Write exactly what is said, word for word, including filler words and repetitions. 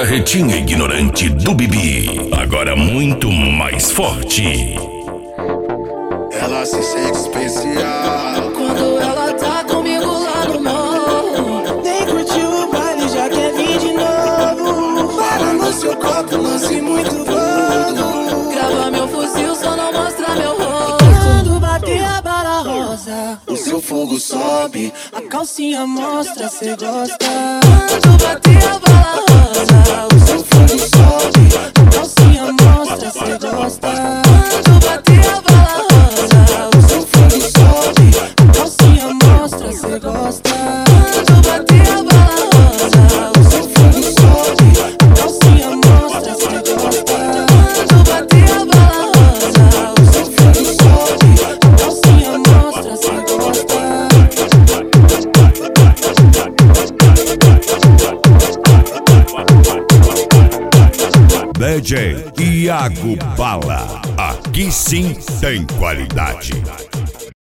carretinha ignorante do Bibi, agora muito mais forte. Ela se sente especial quando ela tá comigo lá no morro. Nem curtiu o baile, já quer vir de novo. Para no seu copo, lance muito gordo. Grava meu fuzil, só não mostra meu rosto. Quando bater a bala rosa, o seu fogo sobe, a calcinha mostra, cê gosta. Quando bater a bala rosa, o seu fogo sobe, a calcinha mostra, cê gosta. Quando bater a bala rosa, o seu fogo sobe, a calcinha mostra, cê gosta. Quando bater a bala rosa, o seu fogo sobe, a calcinha mostra, cê gosta. Quando bater a bala rosa, o seu fogo sobe, a calcinha mostra, cê gosta. D J Iago Bala, aqui sim tem qualidade.